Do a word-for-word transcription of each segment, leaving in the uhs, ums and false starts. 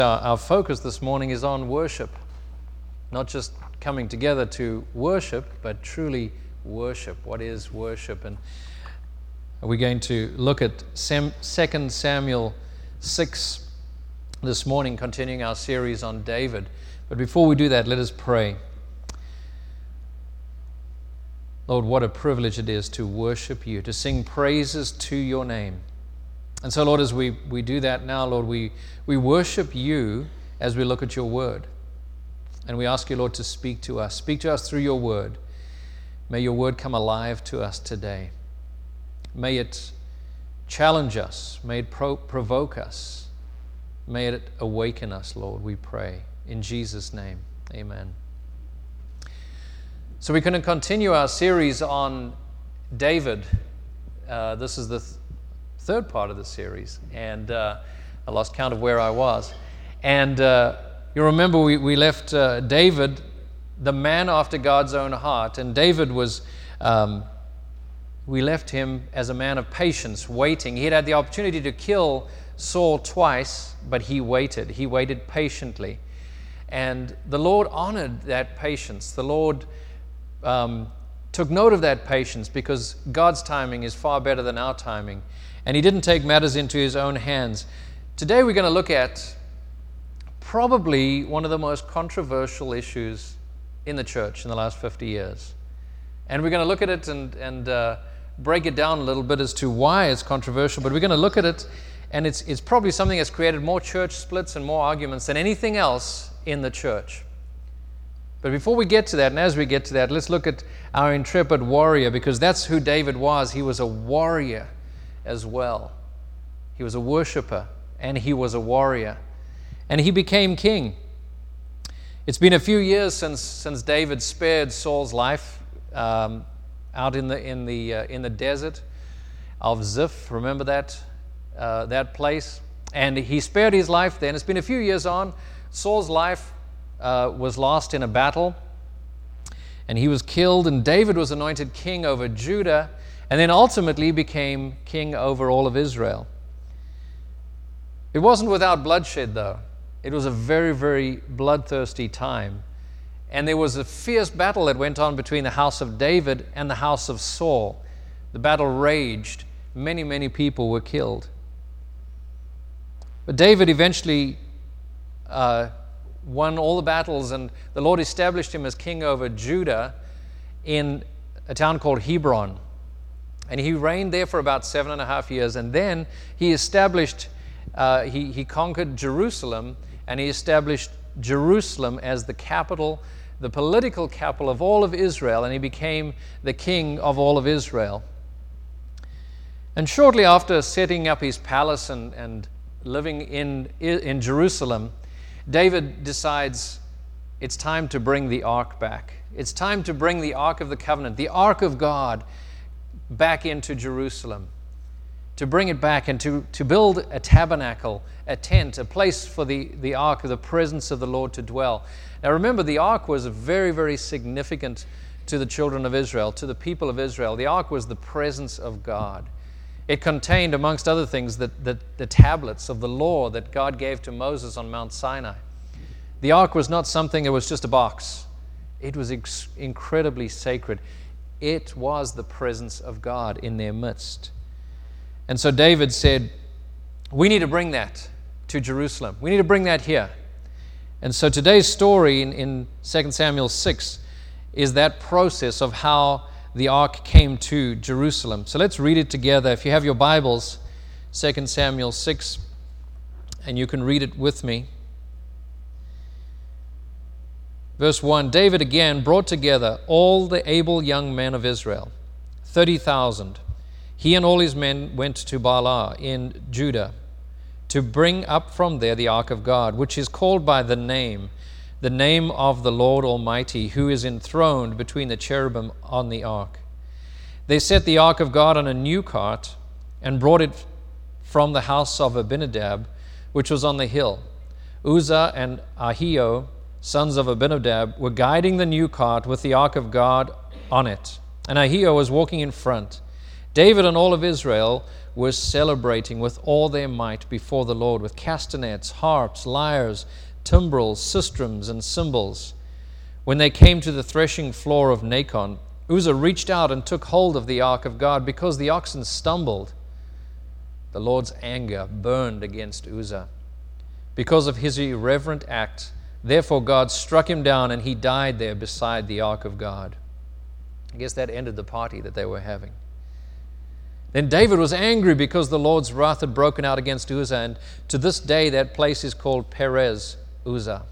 Our, our focus this morning is on worship, not just coming together to worship, but truly worship. What is worship? And we're going to look at Sam, Second Samuel six this morning, continuing our series on David. But before we do that, let us pray. Lord, what a privilege it is to worship you, to sing praises to your name. And so, Lord, as we, we do that now, Lord, we, we worship you as we look at your word. And we ask you, Lord, to speak to us. Speak to us through your word. May your word come alive to us today. May it challenge us. May it pro- provoke us. May it awaken us, Lord, we pray. In Jesus' name, amen. So we're going to continue our series on David. Uh, this is the th- third part of the series, and uh, I lost count of where I was. And uh, you remember we, we left uh, David, the man after God's own heart, and David was, um, we left him as a man of patience, waiting. He had had the opportunity to kill Saul twice, but he waited. He waited patiently. And the Lord honored that patience. The Lord um, took note of that patience because God's timing is far better than our timing. And he didn't take matters into his own hands. Today we're going to look at probably one of the most controversial issues in the church in the last fifty years. And we're going to look at it and, and uh, break it down a little bit as to why it's controversial. But we're going to look at it, and it's, it's probably something that's created more church splits and more arguments than anything else in the church. But before we get to that, and as we get to that, let's look at our intrepid warrior, because that's who David was. He was a warrior as well. He was a worshiper and he was a warrior, and he became king. It's been a few years since since David spared Saul's life um, out in the in the uh, in the desert of Ziph. Remember that uh, that place? And he spared his life then. It's been a few years on. Saul's life uh, was lost in a battle, and he was killed. And David was anointed king over Judah, and then ultimately became king over all of Israel. It wasn't without bloodshed, though. It was a very, very bloodthirsty time. And there was a fierce battle that went on between the house of David and the house of Saul. The battle raged. Many, many people were killed. But David eventually uh, won all the battles, and the Lord established him as king over Judah in a town called Hebron. And he reigned there for about seven and a half years. And then he established, uh, he, he conquered Jerusalem, and he established Jerusalem as the capital, the political capital of all of Israel. And he became the king of all of Israel. And shortly after setting up his palace and, and living in, in Jerusalem, David decides it's time to bring the ark back. It's time to bring the Ark of the Covenant, the Ark of God, back into Jerusalem, to bring it back and to, to build a tabernacle, a tent, a place for the, the ark of the presence of the Lord to dwell. Now remember, the ark was very, very significant to the children of Israel, to the people of Israel. The ark was the presence of God. It contained, amongst other things, the, the, the tablets of the law that God gave to Moses on Mount Sinai. The ark was not something that was just a box. It was ex- incredibly sacred. It was the presence of God in their midst. And so David said, we need to bring that to Jerusalem. We need to bring that here. And so today's story in, in Second Samuel six is that process of how the ark came to Jerusalem. So let's read it together. If you have your Bibles, Second Samuel six, and you can read it with me. Verse one, David again brought together all the able young men of Israel, thirty thousand. He and all his men went to Baalah in Judah to bring up from there the ark of God, which is called by the name, the name of the Lord Almighty, who is enthroned between the cherubim on the ark. They set the ark of God on a new cart and brought it from the house of Abinadab, which was on the hill. Uzzah and Ahio, sons of Abinadab, were guiding the new cart with the ark of God on it, and Ahio was walking in front. David and all of Israel were celebrating with all their might before the Lord with castanets, harps, lyres, timbrels, sistrums, and cymbals. When they came to the threshing floor of Nacon, Uzzah reached out and took hold of the ark of God because the oxen stumbled. The Lord's anger burned against Uzzah because of his irreverent act. Therefore God struck him down, and he died there beside the ark of God. I guess that ended the party that they were having. Then David was angry because the Lord's wrath had broken out against Uzzah, and to this day that place is called Perez Uzzah.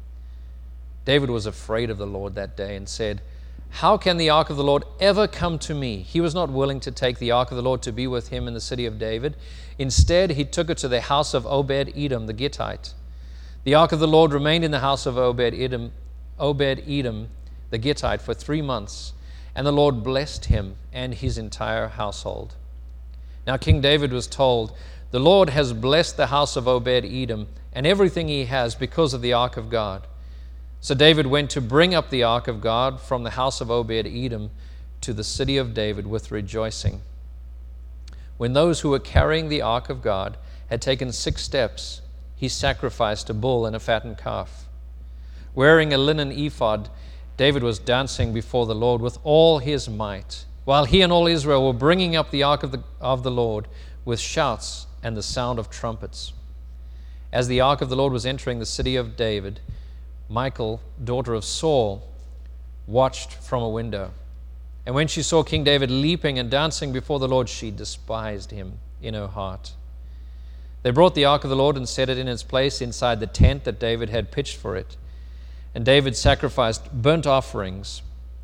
David was afraid of the Lord that day and said, "How can the ark of the Lord ever come to me?" He was not willing to take the ark of the Lord to be with him in the city of David. Instead, he took it to the house of Obed-Edom the Gittite. The ark of the Lord remained in the house of Obed-Edom, Obed-Edom the Gittite for three months, and the Lord blessed him and his entire household. Now King David was told, "The Lord has blessed the house of Obed-Edom and everything he has because of the ark of God." So David went to bring up the ark of God from the house of Obed-Edom to the city of David with rejoicing. When those who were carrying the ark of God had taken six steps, he sacrificed a bull and a fattened calf. Wearing a linen ephod, David was dancing before the Lord with all his might, while he and all Israel were bringing up the ark of the, of the Lord with shouts and the sound of trumpets. As the ark of the Lord was entering the city of David, Michal, daughter of Saul, watched from a window. And when she saw King David leaping and dancing before the Lord, she despised him in her heart. They brought the ark of the Lord and set it in its place inside the tent that David had pitched for it. And David sacrificed burnt offerings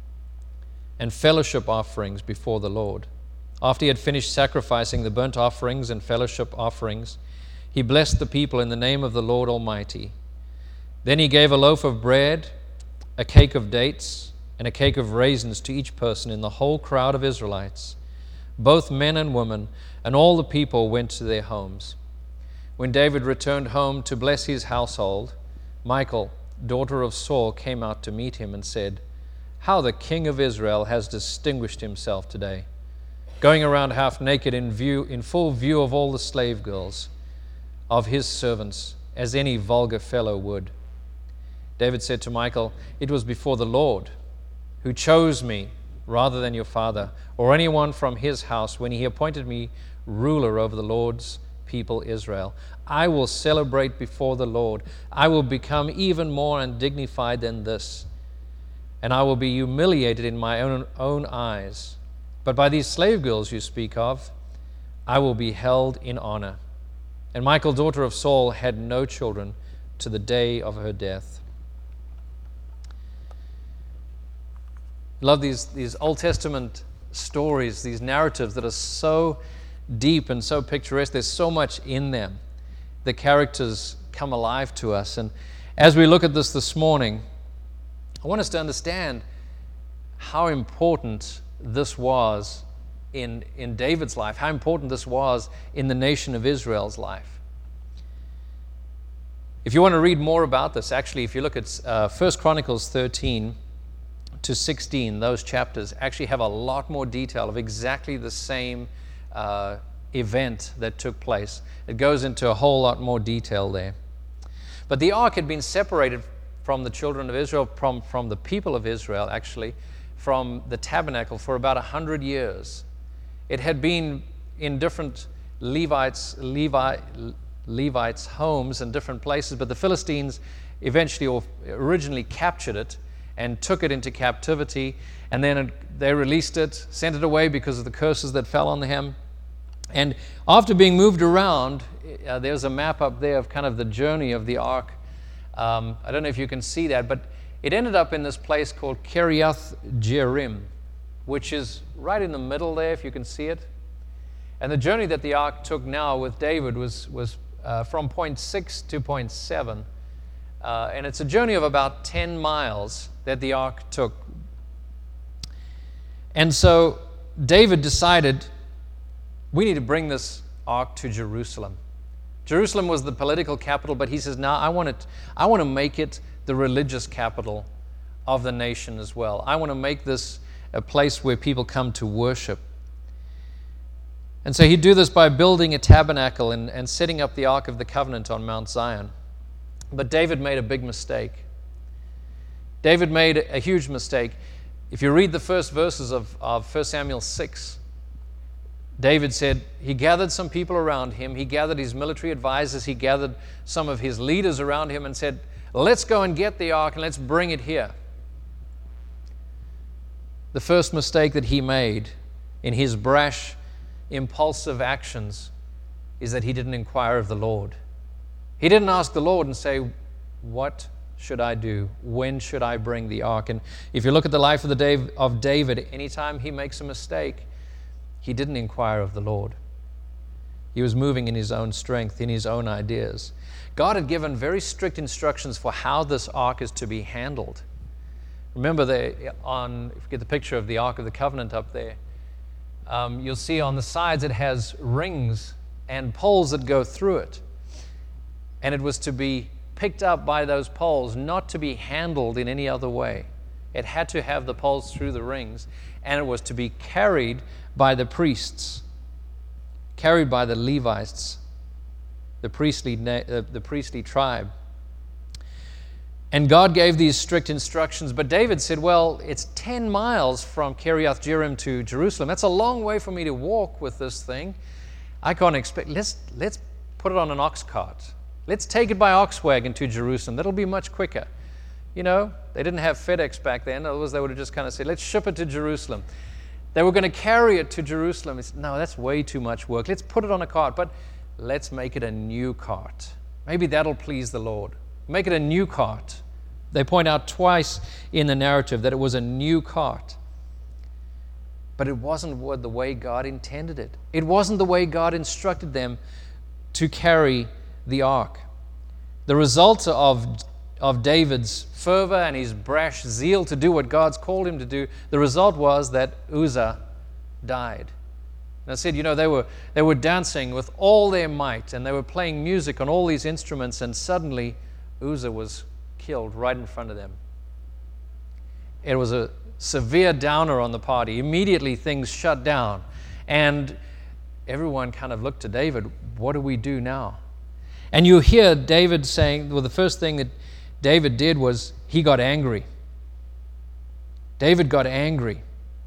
and fellowship offerings before the Lord. After he had finished sacrificing the burnt offerings and fellowship offerings, he blessed the people in the name of the Lord Almighty. Then he gave a loaf of bread, a cake of dates, and a cake of raisins to each person in the whole crowd of Israelites. Both men and women, and all the people went to their homes. When David returned home to bless his household, Michal, daughter of Saul, came out to meet him and said, "How the king of Israel has distinguished himself today, going around half naked in view, in full view of all the slave girls of his servants, as any vulgar fellow would." David said to Michal, "It was before the Lord who chose me rather than your father or anyone from his house when he appointed me ruler over the Lord's people Israel. I will celebrate before the Lord. I will become even more undignified than this, and I will be humiliated in my own, own eyes. But by these slave girls you speak of, I will be held in honor." And Michal, daughter of Saul, had no children to the day of her death. Love these, these Old Testament stories, these narratives that are so deep and so picturesque. There's so much in them. The characters come alive to us. And as we look at this this morning, I want us to understand how important this was in, in David's life, how important this was in the nation of Israel's life. If you want to read more about this, actually, if you look at uh, First Chronicles thirteen to sixteen, those chapters actually have a lot more detail of exactly the same uh, event that took place. It goes into a whole lot more detail there. But the ark had been separated from the children of Israel, from, from the people of Israel, actually, from the tabernacle for about a hundred years. It had been in different Levites, Levi, Levites' homes and different places, but the Philistines eventually or originally captured it and took it into captivity, and then they released it, sent it away because of the curses that fell on them. And after being moved around, uh, there's a map up there of kind of the journey of the ark. Um, I don't know if you can see that, but it ended up in this place called Kiriath Jearim, which is right in the middle there, if you can see it. And the journey that the ark took now with David was, was uh, from point six to point seven. Uh, and it's a journey of about ten miles that the ark took. And so David decided, we need to bring this ark to Jerusalem. Jerusalem was the political capital, but he says, now I want it, I want to make it the religious capital of the nation as well. I want to make this a place where people come to worship. And so he'd do this by building a tabernacle and, and setting up the Ark of the Covenant on Mount Zion. But David made a big mistake. David made a huge mistake. If you read the first verses of, of First Samuel six, David said he gathered some people around him. He gathered his military advisors. He gathered some of his leaders around him and said, let's go and get the ark and let's bring it here. The first mistake that he made in his brash, impulsive actions is that he didn't inquire of the Lord. He didn't ask the Lord and say, what should I do? When should I bring the ark? And if you look at the life of, the Dave, of David, anytime he makes a mistake, he didn't inquire of the Lord. He was moving in his own strength, in his own ideas. God had given very strict instructions for how this ark is to be handled. Remember, the, on, if you get the picture of the Ark of the Covenant up there, um, you'll see on the sides it has rings and poles that go through it. And it was to be picked up by those poles, not to be handled in any other way. It had to have the poles through the rings, and it was to be carried by the priests, carried by the Levites, the priestly, uh, the priestly tribe. And God gave these strict instructions, but David said, well, it's ten miles from Kiriath Jearim to Jerusalem. That's a long way for me to walk with this thing. I can't expect, let's, let's put it on an ox cart. Let's take it by ox wagon to Jerusalem. That'll be much quicker. You know, they didn't have FedEx back then. Otherwise, they would have just kind of said, let's ship it to Jerusalem. They were going to carry it to Jerusalem. It's, no, that's way too much work. Let's put it on a cart, but let's make it a new cart. Maybe that'll please the Lord. Make it a new cart. They point out twice in the narrative that it was a new cart. But it wasn't the way God intended it. It wasn't the way God instructed them to carry the ark. The result of, of David's fervor and his brash zeal to do what God's called him to do, the result was that Uzzah died. And I said, you know, they were, they were dancing with all their might, and they were playing music on all these instruments, and suddenly Uzzah was killed right in front of them. It was a severe downer on the party. Immediately things shut down, and everyone kind of looked to David, what do we do now? And you hear David saying, well, the first thing that David did was he got angry. David got angry.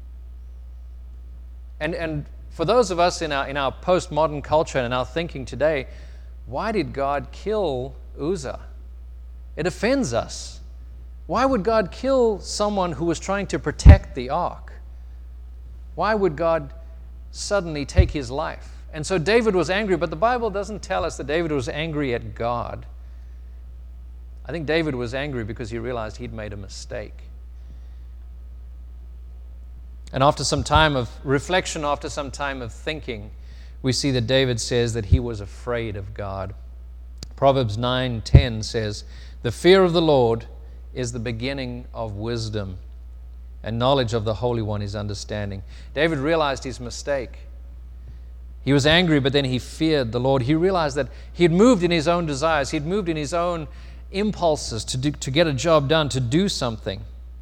And and for those of us in our in our postmodern culture and in our thinking today, why did God kill Uzzah? It offends us. Why would God kill someone who was trying to protect the ark? Why would God suddenly take his life? And so David was angry, but the Bible doesn't tell us that David was angry at God. I think David was angry because he realized he'd made a mistake. And after some time of reflection, after some time of thinking, we see that David says that he was afraid of God. Proverbs nine ten says, the fear of the Lord is the beginning of wisdom, and knowledge of the Holy One is understanding. David realized his mistake. He was angry, but then he feared the Lord. He realized that he had moved in his own desires. He had moved in his own impulses to do, to get a job done, to do something.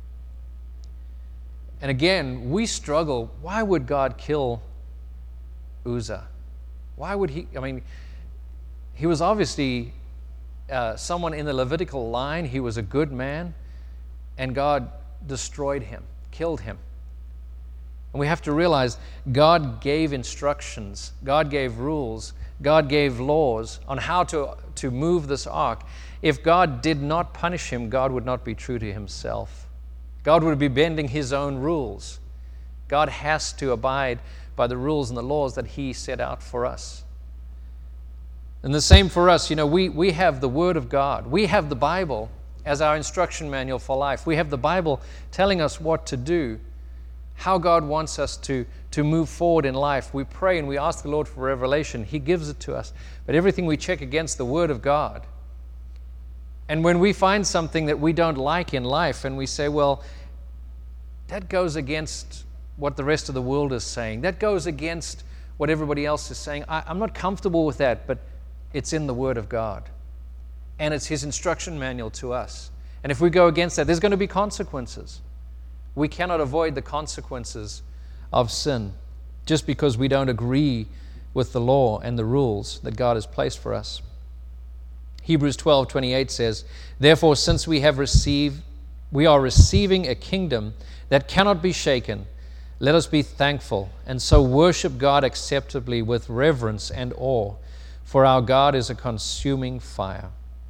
And again, we struggle. Why would God kill Uzzah? Why would he? I mean, he was obviously uh, someone in the Levitical line. He was a good man, and God destroyed him, killed him. And we have to realize God gave instructions, God gave rules, God gave laws on how to, to move this ark. If God did not punish him, God would not be true to himself. God would be bending his own rules. God has to abide by the rules and the laws that he set out for us. And the same for us. You know, we, we have the Word of God. We have the Bible as our instruction manual for life. We have the Bible telling us what to do, how God wants us to, to move forward in life. We pray and we ask the Lord for revelation. He gives it to us. But everything we check against the Word of God. And when we find something that we don't like in life and we say, well, that goes against what the rest of the world is saying. That goes against what everybody else is saying. I, I'm not comfortable with that, but it's in the Word of God. And it's His instruction manual to us. And if we go against that, there's going to be consequences. We cannot avoid the consequences of sin. just because we don't agree with the law and the rules that God has placed for us. Hebrews twelve twenty-eight says, "Therefore, since we have received, we are receiving a kingdom that cannot be shaken, let us be thankful and so worship God acceptably with reverence and awe, for our God is a consuming fire."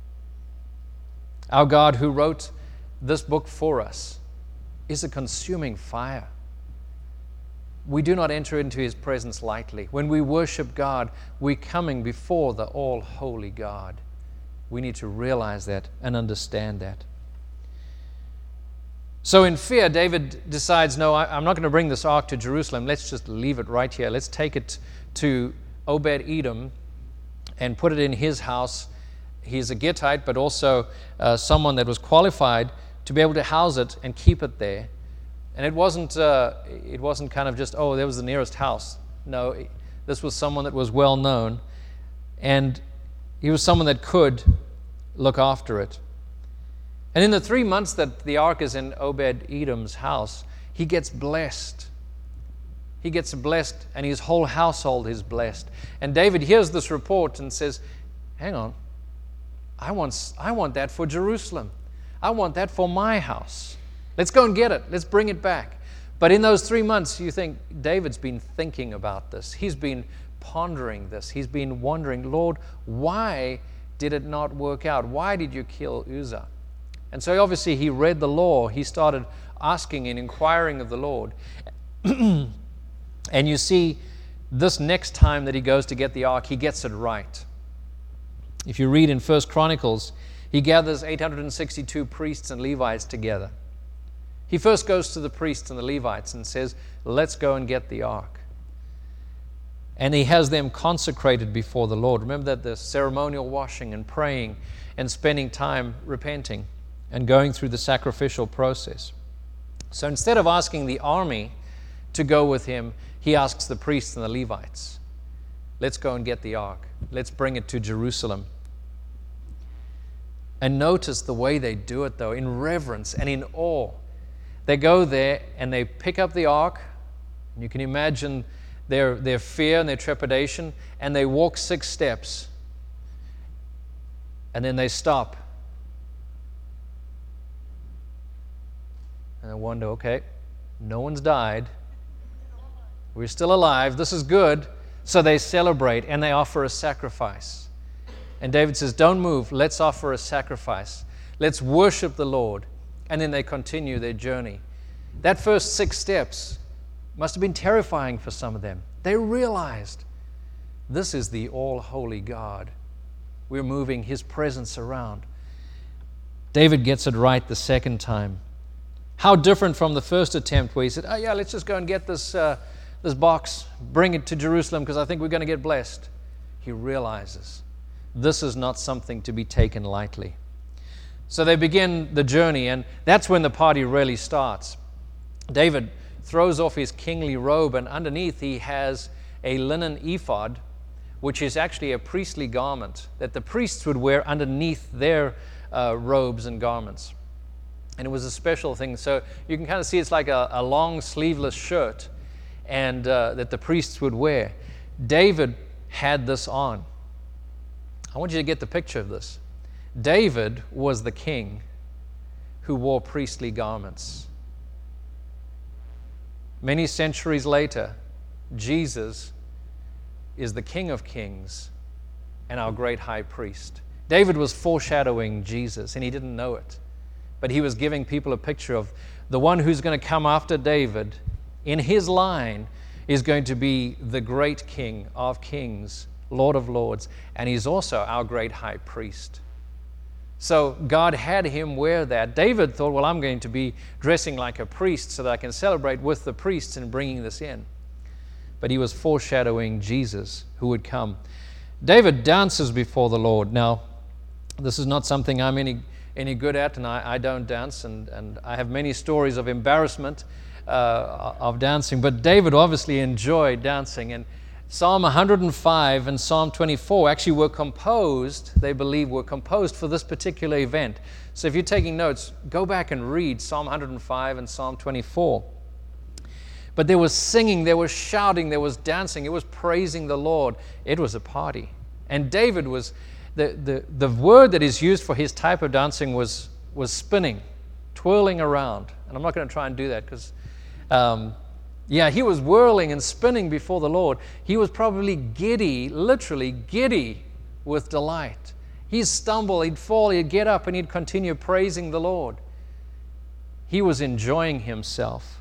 Our God, who wrote this book for us, is a consuming fire. We do not enter into His presence lightly. When we worship God, we're coming before the all-holy God. We need to realize that and understand that. So in fear, David decides, no, I, I'm not going to bring this ark to Jerusalem. Let's just leave it right here. Let's take it to Obed-Edom and put it in his house. He's a Gittite, but also uh, someone that was qualified to be able to house it and keep it there. And it wasn't, uh, it wasn't kind of just, oh, there was the nearest house. No, this was someone that was well known, and he was someone that could look after it. And in the three months that the ark is in Obed-Edom's house, he gets blessed. He gets blessed, and his whole household is blessed. And David hears this report and says, hang on, I want, I want that for Jerusalem. I want that for my house. Let's go and get it. Let's bring it back. But in those three months, you think David's been thinking about this. He's been pondering this. He's been wondering, Lord, why did it not work out? Why did you kill Uzzah? And so obviously he read the law. He started asking and inquiring of the Lord. And you see, this next time that he goes to get the ark, he gets it right. If you read in First Chronicles, he gathers eight hundred sixty-two priests and Levites together. He first goes to the priests and the Levites and says, let's go and get the ark. And he has them consecrated before the Lord. Remember that the ceremonial washing and praying and spending time repenting and going through the sacrificial process. So instead of asking the army to go with him, he asks the priests and the Levites, let's go and get the ark. Let's bring it to Jerusalem. And notice the way they do it, though, in reverence and in awe. They go there and they pick up the ark. You can imagine their, their fear and their trepidation, and they walk six steps. And then they stop. And I wonder, okay, no one's died. We're still alive. This is good. So they celebrate and they offer a sacrifice. And David says, don't move. Let's offer a sacrifice. Let's worship the Lord. And then they continue their journey. That first six steps must have been terrifying for some of them. They realized this is the all-holy God. We're moving His presence around. David gets it right the second time. How different from the first attempt where he said, oh yeah, let's just go and get this, uh, this box, bring it to Jerusalem because I think we're going to get blessed. He realizes this is not something to be taken lightly. So they begin the journey, and that's when the party really starts. David throws off his kingly robe, and underneath he has a linen ephod, which is actually a priestly garment that the priests would wear underneath their uh, robes and garments. And it was a special thing. So you can kind of see it's like a, a long sleeveless shirt and uh, that the priests would wear. David had this on. I want you to get the picture of this. David was the king who wore priestly garments. Many centuries later, Jesus is the King of Kings and our great high priest. David was foreshadowing Jesus, and he didn't know it. But he was giving people a picture of the one who's going to come after David. In his line is going to be the great King of Kings, Lord of Lords, and he's also our great high priest. So God had him wear that. David thought, well, I'm going to be dressing like a priest so that I can celebrate with the priests and bringing this in. But he was foreshadowing Jesus who would come. David dances before the Lord. Now, this is not something I'm any, any good at, and I, I don't dance, and, and I have many stories of embarrassment uh, of dancing, but David obviously enjoyed dancing, and Psalm one hundred five and Psalm twenty-four actually were composed, they believe were composed for this particular event. So if you're taking notes, go back and read Psalm one hundred five and Psalm twenty-four. But there was singing, there was shouting, there was dancing, it was praising the Lord. It was a party. And David was, the, the, the word that is used for his type of dancing was, was spinning, twirling around. And I'm not going to try and do that because, um, yeah, he was whirling and spinning before the Lord. He was probably giddy, literally giddy with delight. He'd stumble, he'd fall, he'd get up, and he'd continue praising the Lord. He was enjoying himself.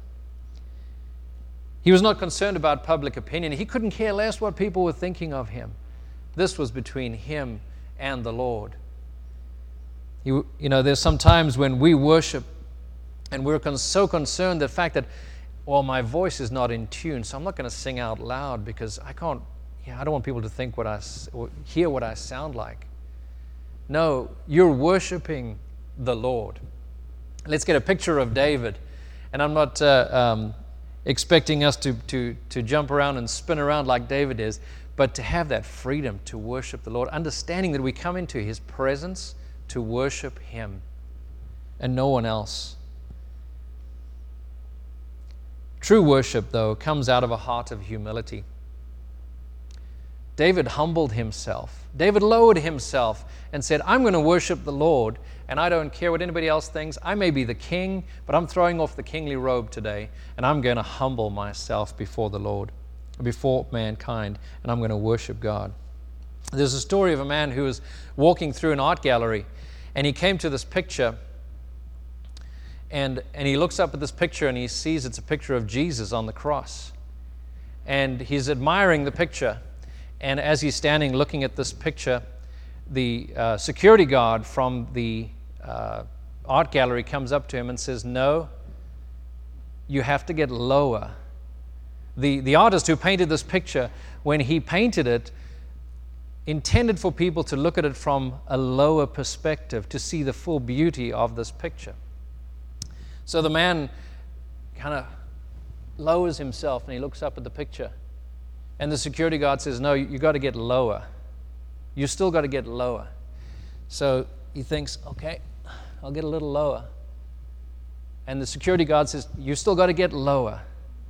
He was not concerned about public opinion. He couldn't care less what people were thinking of him. This was between him and the Lord. You, you know, there's some times when we worship and we're con- so concerned the fact that, well, my voice is not in tune, so I'm not going to sing out loud because I can't, yeah, I don't want people to think what I, or hear what I sound like. No, you're worshiping the Lord. Let's get a picture of David. And I'm not uh, um, expecting us to, to, to jump around and spin around like David is, but to have that freedom to worship the Lord, understanding that we come into His presence to worship Him and no one else. True worship, though, comes out of a heart of humility. David humbled himself. David lowered himself and said, I'm going to worship the Lord, and I don't care what anybody else thinks. I may be the king, but I'm throwing off the kingly robe today, and I'm going to humble myself before the Lord, before mankind, and I'm going to worship God. There's a story of a man who was walking through an art gallery, and he came to this picture, and, and he looks up at this picture, and he sees it's a picture of Jesus on the cross. And he's admiring the picture. And as he's standing looking at this picture, the uh, security guard from the uh, art gallery comes up to him and says, no, you have to get lower. The, the artist who painted this picture, when he painted it, intended for people to look at it from a lower perspective, to see the full beauty of this picture. So the man kind of lowers himself and he looks up at the picture. And the security guard says, no, you got to get lower. You still got to get lower. So he thinks, okay, I'll get a little lower. And the security guard says, you still got to get lower.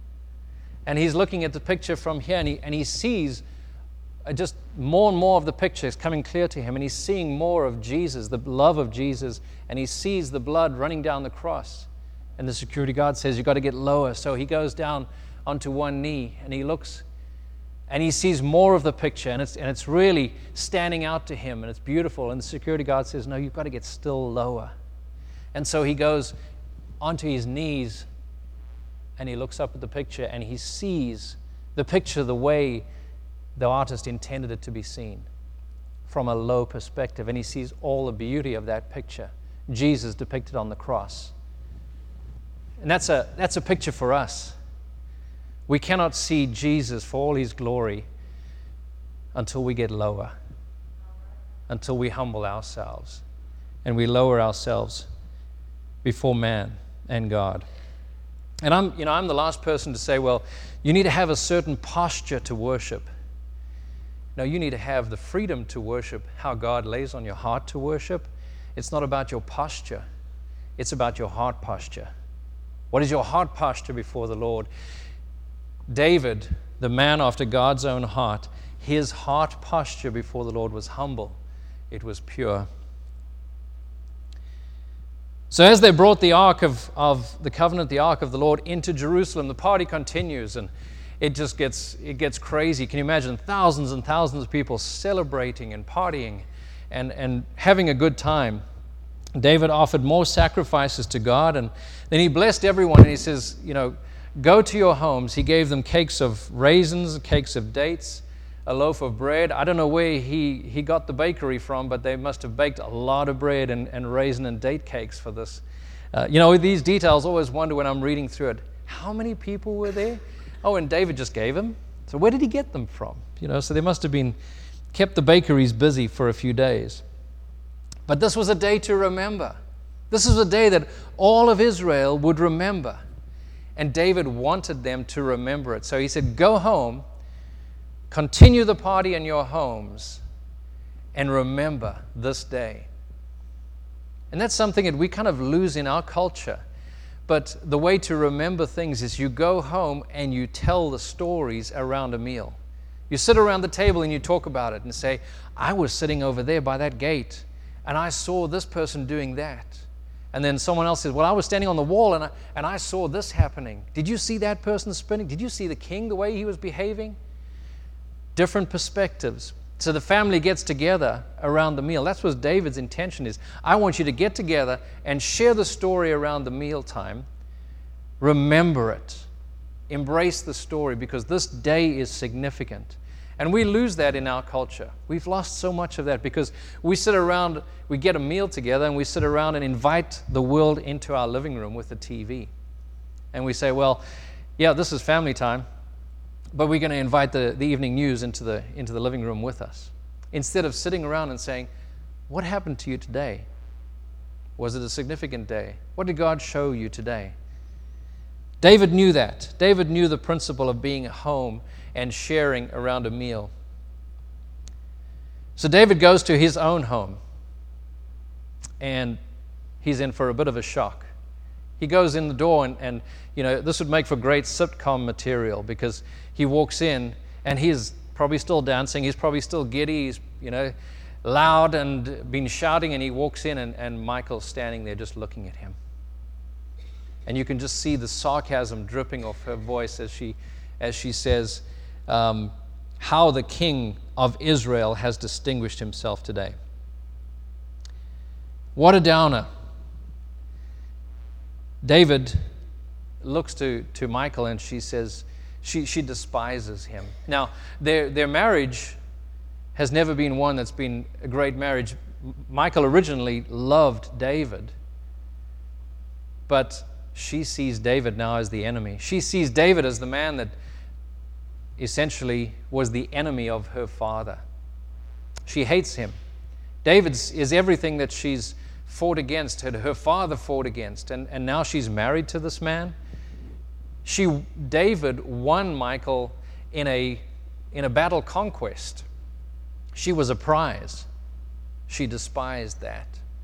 And he's looking at the picture from here, and he, and he sees just more and more of the picture is coming clear to him. And he's seeing more of Jesus, the love of Jesus, and he sees the blood running down the cross. And the security guard says, you got to get lower. So he goes down onto one knee, and he looks and he sees more of the picture, and it's, and it's really standing out to him, and it's beautiful. And the security guard says, no, you've got to get still lower. And so he goes onto his knees, and he looks up at the picture, and he sees the picture the way the artist intended it to be seen, from a low perspective. And he sees all the beauty of that picture, Jesus depicted on the cross. And that's a, that's a picture for us. We cannot see Jesus for all His glory until we get lower, until we humble ourselves and we lower ourselves before man and God. And I'm, you know, I'm the last person to say, well, you need to have a certain posture to worship. No, you need to have the freedom to worship how God lays on your heart to worship. It's not about your posture. It's about your heart posture. What is your heart posture before the Lord? David, the man after God's own heart, his heart posture before the Lord was humble. It was pure. So as they brought the ark of, of the covenant, the ark of the Lord, into Jerusalem, the party continues, and it just gets it gets crazy. Can you imagine thousands and thousands of people celebrating and partying and, and having a good time? David offered more sacrifices to God, and then he blessed everyone, and he says, you know, go to your homes. He gave them cakes of raisins, cakes of dates, a loaf of bread. I don't know where he, he got the bakery from, but they must have baked a lot of bread and, and raisin and date cakes for this. Uh, you know, these details, I always wonder when I'm reading through it, how many people were there? Oh, and David just gave them. So where did he get them from? You know, so they must have been, kept the bakeries busy for a few days. But this was a day to remember. This is a day that all of Israel would remember. And David wanted them to remember it. So he said, go home, continue the party in your homes, and remember this day. And that's something that we kind of lose in our culture. but the way to remember things is you go home and you tell the stories around a meal. You sit around the table and you talk about it and say, I was sitting over there by that gate and I saw this person doing that. And then someone else says, well, I was standing on the wall and I, and I saw this happening. Did you see that person spinning? Did you see the king, the way he was behaving? Different perspectives. So the family gets together around the meal. That's what David's intention is. I want you to get together and share the story around the mealtime. Remember it. Embrace the story, because this day is significant. And we lose that in our culture. We've lost so much of that because we sit around, we get a meal together and we sit around and invite the world into our living room with the T V. And we say, well, yeah, this is family time, but we're going to invite the, the evening news into the, into the living room with us. Instead of sitting around and saying, what happened to you today? Was it a significant day? What did God show you today? David knew that. David knew the principle of being at home and sharing around a meal. So David goes to his own home, and he's in for a bit of a shock. He goes in the door, and, and you know, this would make for great sitcom material, because he walks in, and he's probably still dancing, he's probably still giddy, he's, you know, loud and been shouting, and he walks in, and, and Michal's standing there just looking at him. And you can just see the sarcasm dripping off her voice as she, as she says, um, how the king of Israel has distinguished himself today. What a downer. David looks to, to Michal, and she says, she, she despises him. Now, their, their marriage has never been one that's been a great marriage. Michal originally loved David, but she sees David now as the enemy. She sees David as the man that essentially was the enemy of her father. She hates him. David is everything that she's fought against, her, her father fought against, and, and now she's married to this man. She, David won Michal in a, in a battle conquest. She was a prize. She despised that.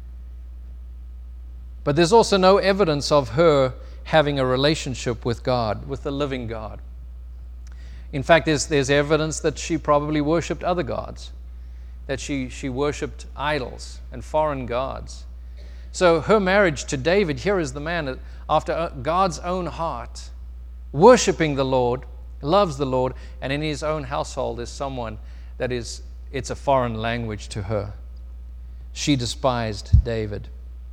But there's also no evidence of her having a relationship with God, with the living God. In fact, there's, there's evidence that she probably worshipped other gods, that she, she worshipped idols and foreign gods. So her marriage to David, here is the man that, after God's own heart, worshipping the Lord, loves the Lord, and in his own household is someone that is, it's a foreign language to her. She despised David.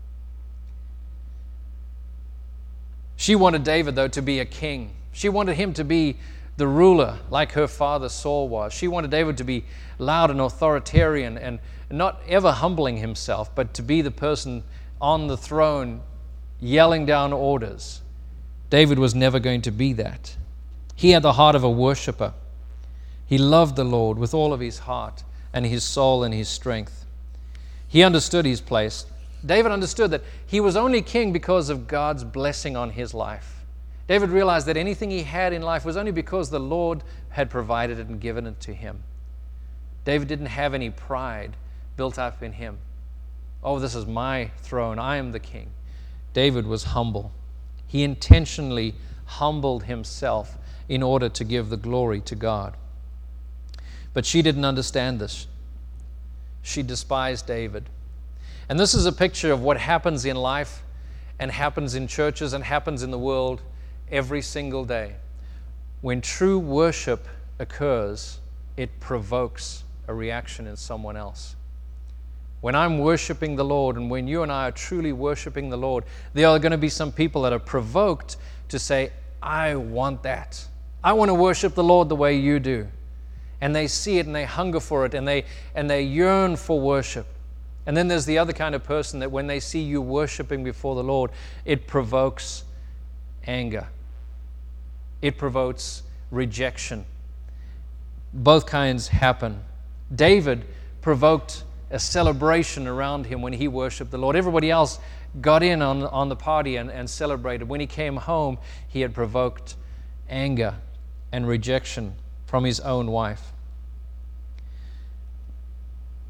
She wanted David, though, to be a king. She wanted him to be the ruler like her father Saul was. She wanted David to be loud and authoritarian and not ever humbling himself, but to be the person on the throne yelling down orders. David was never going to be that. He had the heart of a worshiper. He loved the Lord with all of his heart and his soul and his strength. He understood his place. David understood that he was only king because of God's blessing on his life. David realized that anything he had in life was only because the Lord had provided it and given it to him. David didn't have any pride built up in him. Oh, this is my throne. I am the king. David was humble. He intentionally humbled himself in order to give the glory to God. But she didn't understand this. She despised David. And this is a picture of what happens in life and happens in churches and happens in the world every single day. When true worship occurs, it provokes a reaction in someone else. When I'm worshiping the Lord, and when you and I are truly worshiping the Lord, there are going to be some people that are provoked to say, I want that. I want to worship the Lord the way you do. And they see it and they hunger for it and they and they yearn for worship. And then there's the other kind of person that when they see you worshiping before the Lord, it provokes anger. It provokes rejection. Both kinds happen. David provoked a celebration around him when he worshiped the Lord. Everybody else got in on, on the party and, and celebrated. When he came home, he had provoked anger and rejection from his own wife.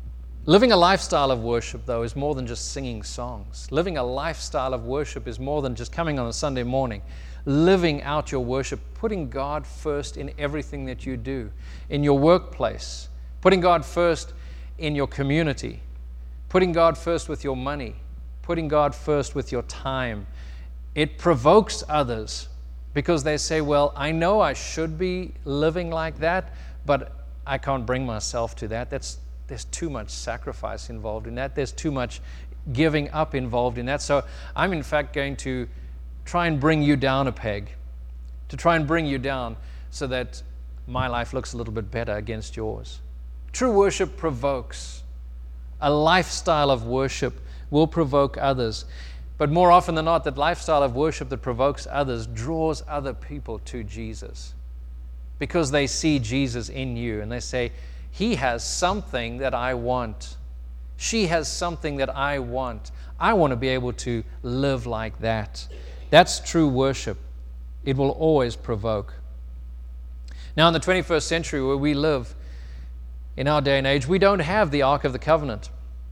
Living a lifestyle of worship, though, is more than just singing songs. Living a lifestyle of worship is more than just coming on a Sunday morning. Living out your worship, putting God first in everything that you do, in your workplace, putting God first in your community, putting God first with your money, putting God first with your time. It provokes others because they say, well, I know I should be living like that, but I can't bring myself to that. That's There's too much sacrifice involved in that. There's too much giving up involved in that. So I'm in fact going to try and bring you down a peg, to try and bring you down so that my life looks a little bit better against yours. True worship provokes. A lifestyle of worship will provoke others. But more often than not, that lifestyle of worship that provokes others draws other people to Jesus because they see Jesus in you and they say, he has something that I want. She has something that I want. I want to be able to live like that. That's true worship. It will always provoke. Now, in the twenty-first century where we live, in our day and age, we don't have the Ark of the Covenant.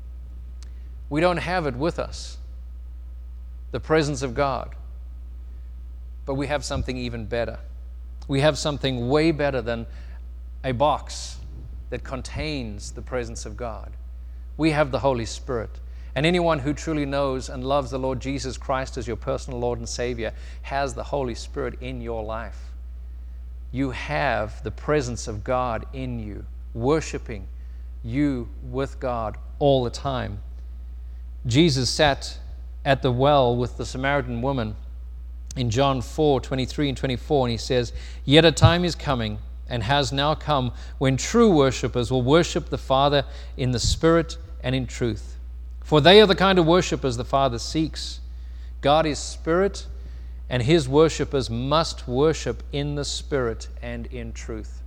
We don't have it with us, the presence of God. But we have something even better. We have something way better than a box that contains the presence of God. We have the Holy Spirit. And anyone who truly knows and loves the Lord Jesus Christ as your personal Lord and Savior has the Holy Spirit in your life. You have the presence of God in you, worshiping you with God all the time. Jesus sat at the well with the Samaritan woman in John four, twenty-three and twenty-four, and he says, "Yet a time is coming, and has now come, when true worshipers will worship the Father in the Spirit and in truth. For they are the kind of worshipers the Father seeks. God is Spirit, and His worshipers must worship in the Spirit and in truth."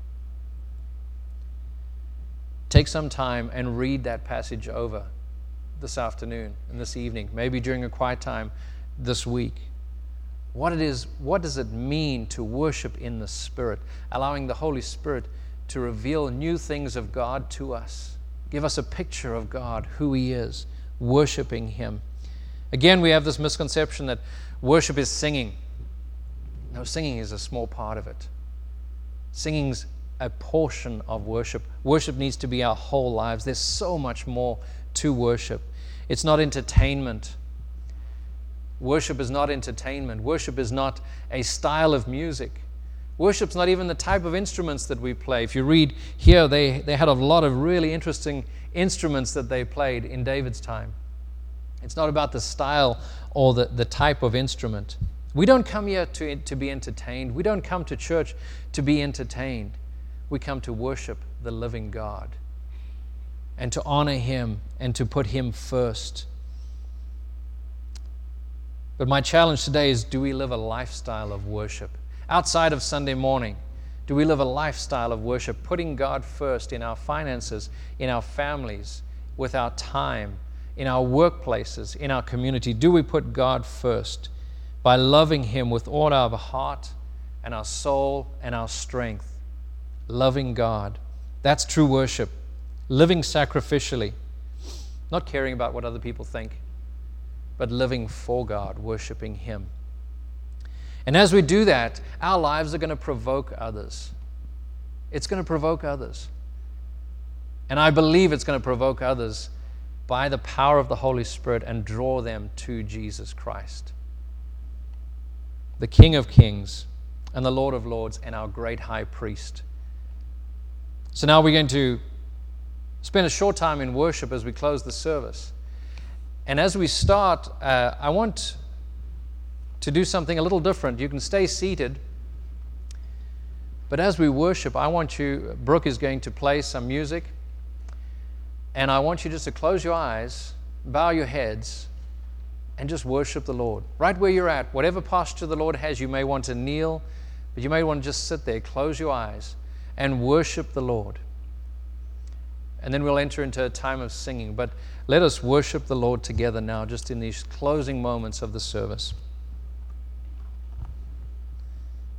Take some time and read that passage over this afternoon and this evening, maybe during a quiet time this week. What it is, what does it mean to worship in the Spirit, allowing the Holy Spirit to reveal new things of God to us, give us a picture of God, who He is, worshiping Him. Again, we have this misconception that worship is singing. No, singing is a small part of it. Singing's a portion of worship. Worship needs to be our whole lives. There's so much more to worship. It's not entertainment. Worship is not entertainment. Worship is not a style of music. Worship's not even the type of instruments that we play. If you read here, they, they had a lot of really interesting instruments that they played in David's time. It's not about the style or the, the type of instrument. We don't come here to, to be entertained. We don't come to church to be entertained. We come to worship the living God and to honor Him and to put Him first. But my challenge today is, do we live a lifestyle of worship? Outside of Sunday morning, do we live a lifestyle of worship, putting God first in our finances, in our families, with our time, in our workplaces, in our community? Do we put God first by loving Him with all our heart and our soul and our strength? Loving God. That's true worship. Living sacrificially, not caring about what other people think, but living for God, worshiping Him. And as we do that, our lives are going to provoke others. It's going to provoke others. And I believe it's going to provoke others by the power of the Holy Spirit and draw them to Jesus Christ, the King of Kings and the Lord of Lords and our great high priest. So now we're going to spend a short time in worship as we close the service. And as we start, uh, I want to do something a little different. You can stay seated, but as we worship, I want you, Brooke is going to play some music, and I want you just to close your eyes, bow your heads, and just worship the Lord. Right where you're at, whatever posture the Lord has, you may want to kneel, but you may want to just sit there, close your eyes, and worship the Lord. And then we'll enter into a time of singing. But let us worship the Lord together now, just in these closing moments of the service.